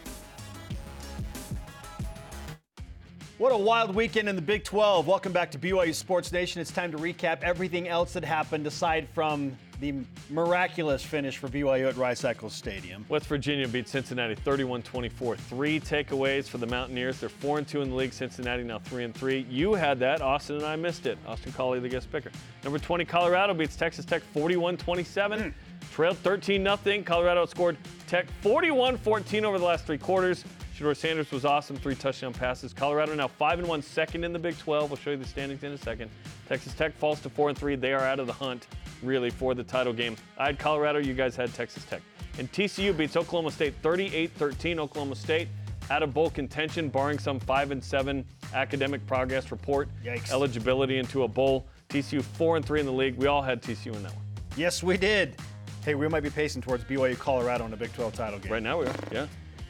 What a wild weekend in the Big twelve. Welcome back to B Y U Sports Nation. It's time to recap everything else that happened aside from the miraculous finish for B Y U at Rice Eccles Stadium. West Virginia beat Cincinnati thirty-one twenty-four. Three takeaways for the Mountaineers. They're four and two in the league. Cincinnati now three and three. You had that. Austin and I missed it. Austin Collie, the guest picker. Number twenty, Colorado beats Texas Tech forty-one twenty-seven. Mm. Trailed thirteen nothing. Colorado outscored Tech forty-one fourteen over the last three quarters. Shedeur Sanders was awesome, three touchdown passes. Colorado now five and one, second in the Big twelve. We'll show you the standings in a second. Texas Tech falls to four and three. They are out of the hunt, really, for the title game. I had Colorado. You guys had Texas Tech. And T C U beats Oklahoma State thirty-eight thirteen. Oklahoma State out of bowl contention, barring some five and seven academic progress report. Yikes. Eligibility into a bowl. T C U four and three in the league. We all had T C U in that one. Yes, we did. Hey, we might be pacing towards B Y U Colorado in the Big twelve title game. Right now we are, yeah.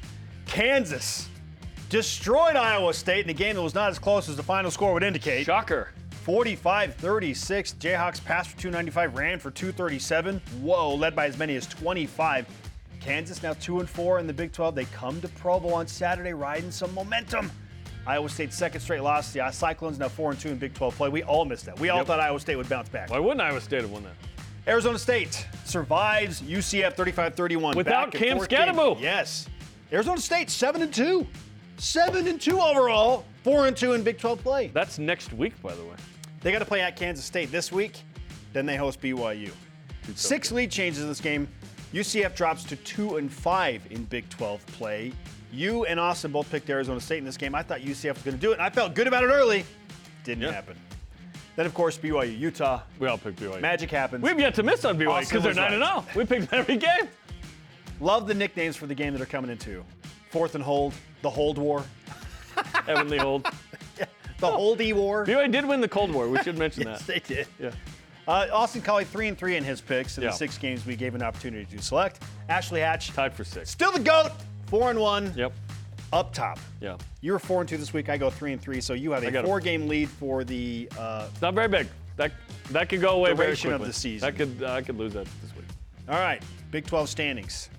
Kansas destroyed Iowa State in a game that was not as close as the final score would indicate. Shocker. forty-five thirty-six. Jayhawks passed for two ninety-five, ran for two thirty-seven. Whoa, led by as many as twenty-five. Kansas now two and four in the Big twelve. They come to Provo on Saturday riding some momentum. Iowa State's second straight loss. The Cyclones now four and two in Big twelve play. We all missed that. We all Yep. thought Iowa State would bounce back. Why wouldn't Iowa State have won that? Arizona State survives U C F thirty-five thirty-one. Without back in Cam fourth game. Scatterbo. Yes. Arizona State seven and two. seven and two overall. four and two in Big twelve play. That's next week, by the way. They got to play at Kansas State this week. Then they host B Y U. Six lead changes in this game. U C F drops to two and five in Big twelve play. You and Austin both picked Arizona State in this game. I thought U C F was going to do it, and I felt good about it early. Didn't Yeah. happen. Then, of course, B Y U, Utah. We all picked B Y U. Magic happens. We've yet to miss on B Y U Austin because they're was nine and right. oh. We picked every game. Love the nicknames for the game that are coming into. Fourth and hold, the Hold War, Heavenly hold. the Holdy War. B Y U did win the Cold War. We should mention Yes, that. they did. Yeah. Uh, Austin Collie three and three in his picks in Yeah. the six games we gave an opportunity to select. Ashley Hatch, Tied for six. still the GOAT, four and one, Yep. up top. Yeah. You were four and two this week. I go three and three. So you have I a got a- four-game lead for the. Uh, Not very big. That that could go away very Duration quickly. of the season. That could uh, I could lose that this week. all right, Big twelve standings.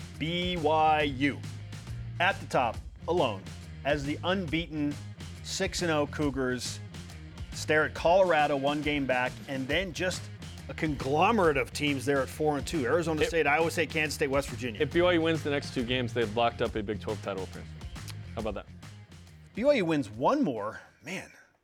B Y U at the top, alone, as the unbeaten six and zero Cougars stare at Colorado one game back, and then just a conglomerate of teams there at four and two. Arizona State, Iowa State, Kansas State, West Virginia. If B Y U wins the next two games, they've locked up a Big twelve title appearance. How about that? B Y U wins one more, man.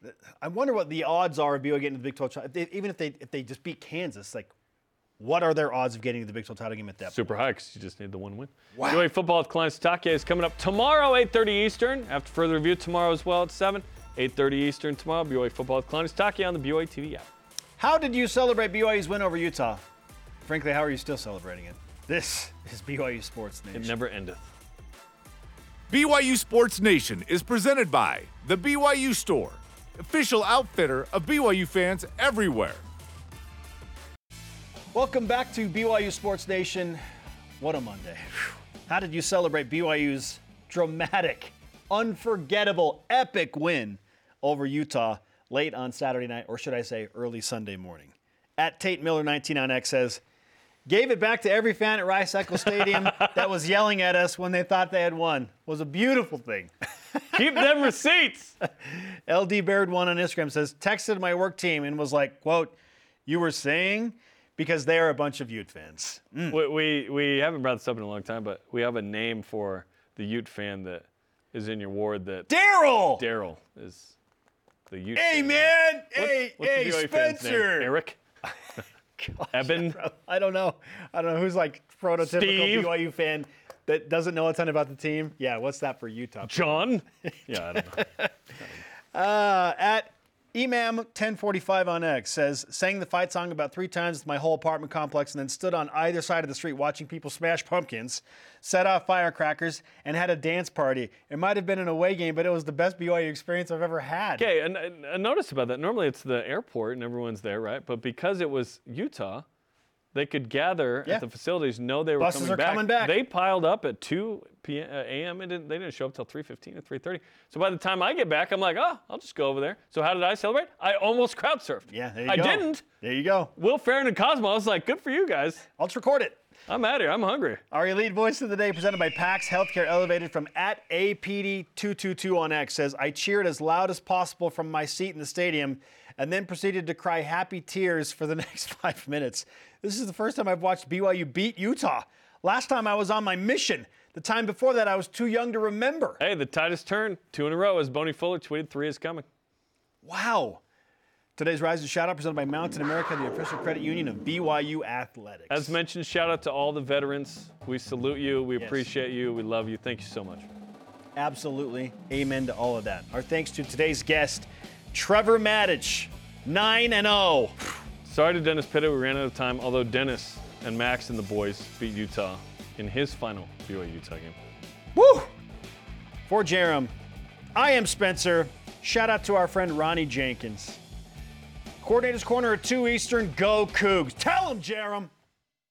I wonder what the odds are of B Y U getting to the Big twelve title. If they, even if they if they just beat Kansas, like, what are their odds of getting to the Big twelve title game at that Super point? high because you just need the one win. Wow. B Y U football at Kalani Sitake is coming up tomorrow, eight thirty Eastern. After further review tomorrow as well at seven. eight thirty Eastern tomorrow. B Y U football at Kalani Sitake on the B Y U T V app. How did you celebrate B Y U's win over Utah? Frankly, how are you still celebrating it? This is B Y U Sports Nation. It never endeth. B Y U Sports Nation is presented by the B Y U Store, official outfitter of B Y U fans everywhere. Welcome back to B Y U Sports Nation. What a Monday. How did you celebrate B Y U's dramatic, unforgettable, epic win over Utah late on Saturday night, or should I say early Sunday morning? At Tate Miller nineteen on X says, gave it back to every fan at Rice Eccles Stadium that was yelling at us when they thought they had won. It was a beautiful thing. Keep them receipts. L D Baird one on Instagram says, texted my work team and was like, quote, you were saying? Because they are a bunch of Ute fans. Mm. We, we we haven't brought this up in a long time, but we have a name for the Ute fan that is in your ward. That Daryl! Daryl is the Ute. Hey, fan. man! What- hey, what's the hey, B Y U fan's name? Spencer! Eric? Eben? I don't know. I don't know who's like prototypical Steve? B Y U fan that doesn't know a ton about the team. Yeah, what's that for Utah? John? Yeah, I don't know. Uh, at Emam ten forty-five on X says, sang the fight song about three times with my whole apartment complex and then stood on either side of the street watching people smash pumpkins, set off firecrackers, and had a dance party. It might have been an away game, but it was the best B Y U experience I've ever had. Okay, and, and a notice about that. Normally it's the airport and everyone's there, right? But because it was Utah, they could gather Yeah. at the facilities, know they were Buses coming are back. coming back. They piled up at two p m a m and didn't, they didn't show up till three fifteen or three thirty. So by the time I get back, I'm like, oh, I'll just go over there. So how did I celebrate? I almost crowd surfed. Yeah, there you I go. didn't. There you go. Will Farron and Cosmo, I was like, good for you guys. I'll just record it. I'm out here. I'm hungry. Our elite voice of the day presented by PAX Healthcare Elevated from at A P D two two two on X says, I cheered as loud as possible from my seat in the stadium and then proceeded to cry happy tears for the next five minutes. This is the first time I've watched B Y U beat Utah. Last time I was on my mission. The time before that, I was too young to remember. Hey, the tide has turned. Two in a row as Boney Fuller tweeted, three is coming. Wow. Today's Rise and Shout Out presented by Mountain America, the official credit union of B Y U Athletics. As mentioned, shout out to all the veterans. We salute you. We Yes. appreciate you. We love you. Thank you so much. Absolutely. Amen to all of that. Our thanks to today's guest, Trevor Matich, nine and oh. Sorry to Dennis Pitta, we ran out of time, although Dennis and Max and the boys beat Utah in his final B Y U-Utah game. Woo! For Jarom, I am Spencer. Shout out to our friend Ronnie Jenkins. Coordinator's Corner at two Eastern. Go Cougs. Tell him, Jarom.